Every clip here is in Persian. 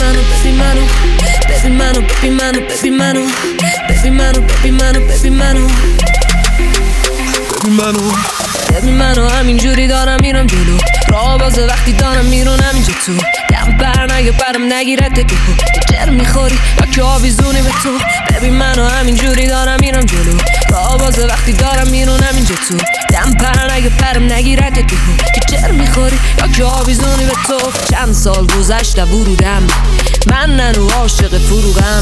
منو ببین منو ببین منو ببین منو ببین منو ببین منو ببین منو ببین منو ببین منو ببین منو همینجوری دارم میرم جلو راه بازه وقتی دارم میرونم اینجا تو دم بر نگه برم نگیرد تو که جر میخوری یا که آویزونی به تو ببین منو همینجوری دارم میرم جلو راه بازه وقتی دارم میرونم اینجا تو دم پر نگه برم نگیرد تو که جر میخوری یا که آویزونی به تو چند سال گذشته ورودم من ننو عاشق فروغم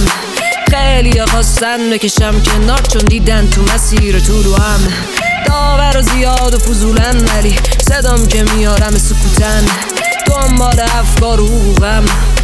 خیلی خواستن بکشم کنار چون دیدن تو مسیر طولوام داور و زیاد و فضولن ولی صدام که میارم سکوتن دنبال افکار و حقوقم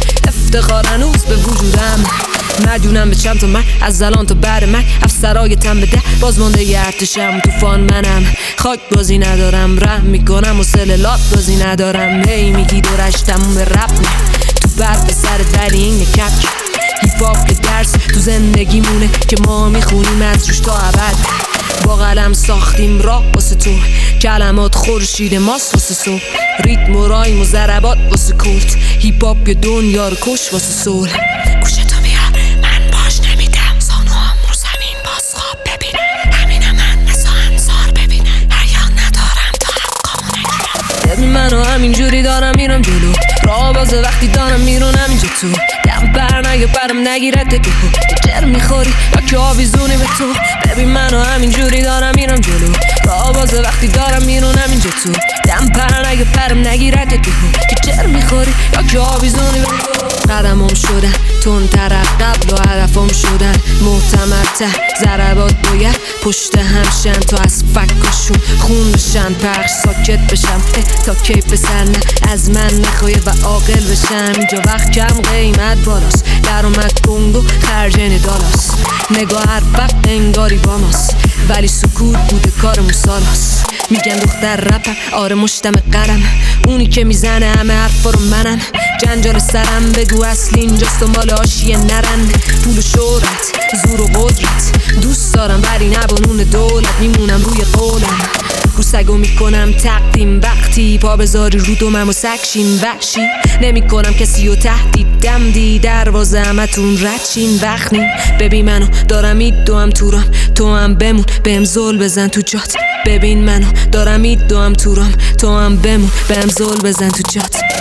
افتخار هنوز به وجودم مدیونم به چند تا من از الان تا بعد من افسرای تن به ده بازمانده ی ارتشم طوفان منم خاک بازی ندارم رحم میکنم و سللات بازی ندارم هی میگی دورشتم به رپ نه تو برد به سرت ولی این کپک هیپ هاپ که درس تو زندگی مونه که ما میخونیم از روش تا ابد با قلم ساختیم راه واسه تو کلمات خورشید ماست واسه صبح ریتم و رایم و ضربات واسه کورت هیپ هاپ یه دنیا رو کش واسه صلح گوشتو بیار من باش نمیدم زانوام رو زمین باز خواب ببین همینه من مثل انصار ببین حیا ندارم تا حقامو نگیرم ببین منو همینجوری دارم میرم جلو راه بازه وقتی دارم میرونم اینجا تو دم بر نگه برم نگیرد تو که جر میخوری یا که آویزونی به تو ببین منو همینجوری دارم میرم جلو راه بازه وقتی دارم میرونم اینجا تو دم پر نگه برم نگیرد تو که جر میخوری یا که آویزونی به تو قدمم شدن تندتر قبل و هدفم شدن محتمل‌تر ضربات باید پشت همشن تا از فکاشون خون بشن پخش ساکت بشم تا کی پسر نه از من نخواهی و عاقل بشم اینجا وقت کم قیمت بالاست درآمد گنگ و خرجین دالاست نگاه هر وقت انگاری با ماست ولی سکوت بوده کارمون سالاست میگن دختر رپم آره مشتم قرم اونی که میزنه همه حرفا رو منم جنجال سرم بگو اصل اینجاست دنبال حاشیه نرن پول و شهرت زور و قدرت دوست دارم ولی نبانون دولت میمونم روی قولم رو سگو میکنم تقدیم وقتی پا بذاری رو دومم و سکشیم وحشی نمیکنم کسی و تهدید دمدی دروازه همتون ردشین وقت نیم ببین منو دارم میدوام تورام تو هم بمون بهم زل بزن تو جات ببین منو دارم میدوام تورام تو هم بمون بهم زل بزن تو جات